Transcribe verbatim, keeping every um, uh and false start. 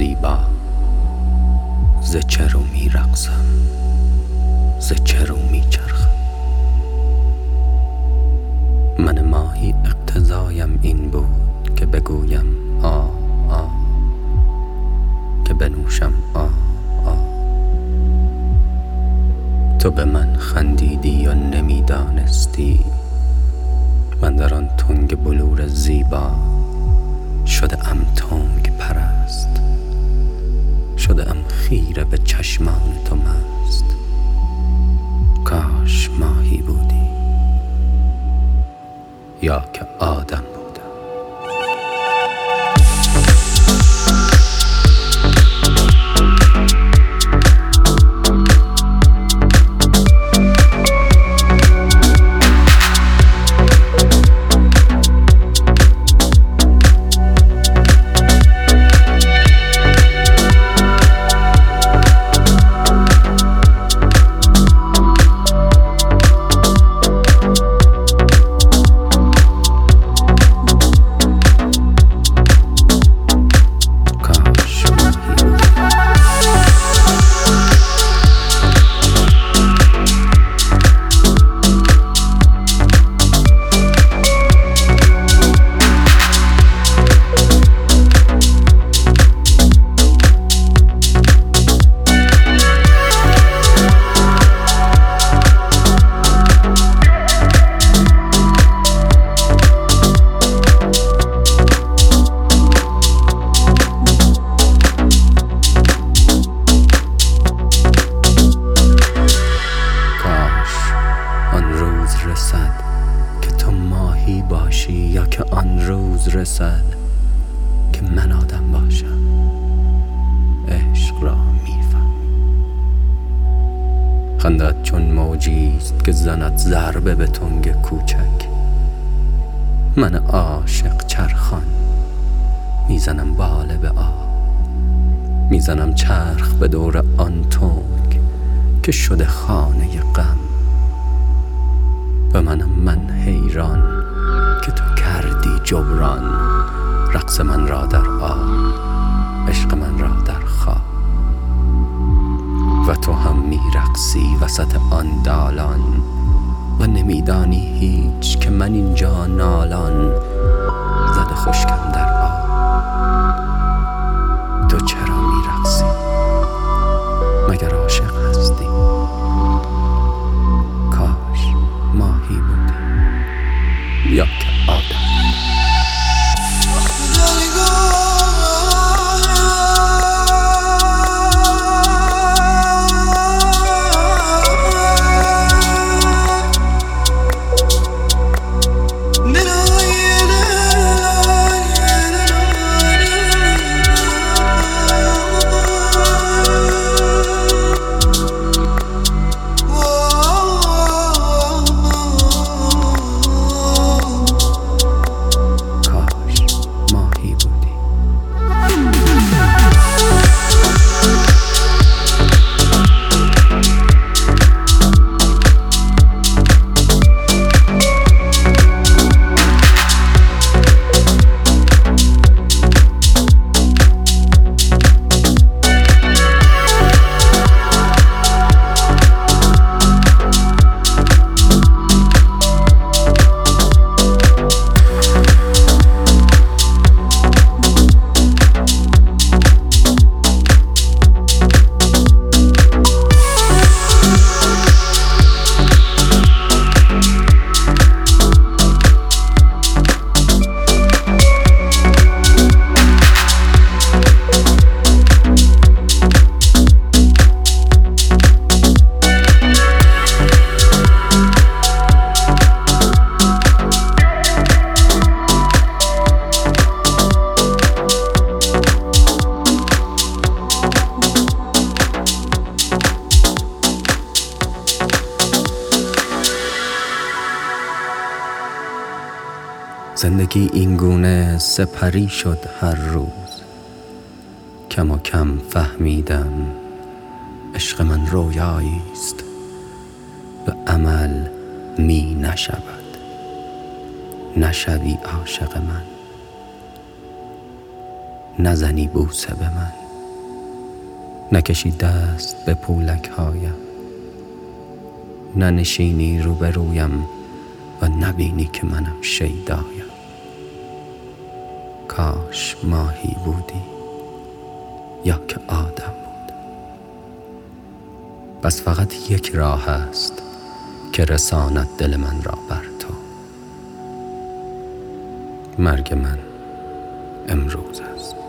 زیبا، ز چه رو می رقصم، ز چه رو می چرخم. من ماهی اقتضایم این بود که بگویم آه آه، که بنوشم آه آه. تو به من خندیدی و نمیدانستی من در آن تنگ بلور زیبا شده ام تنگ پرست، شده ام خیره به چشمان تو مست. کاش ماهی بودی یا که آدم بودم. که تو ماهی باشی یا که آن روز رسد که من آدم باشم. عشق را میفهمی. خندت چون موجیست که زند ضربه به تنگ کوچک. من عاشق چرخان میزنم باله به آب، میزنم چرخ به دور آن تنگ که شده خانه غم. و منم من حیران که تو کردی جبران رقص من را در آب، عشق من را در خواب. و تو هم میرقصی وسط آن دالان و نمیدانی هیچ که من اینجا نالان زده خشکم در آب. تو چرا میرقصی؟ مگر عاشق هستی؟ کاش ماهی بودی یا که آدم. زندگی این گونه سپری شد هر روز. کم و کم فهمیدم عشق من رویایی است و عمل می نشود. نشوی عاشق من، نزنی بوسه به من. نکشی دست به پولک هایم، ننشینی روبرویم و نبینی که منم شیدایم. کاش ماهی بودی یا که آدم بود. بس فقط یک راه است که رساند دل من را بر تو. مرگ من امروز است.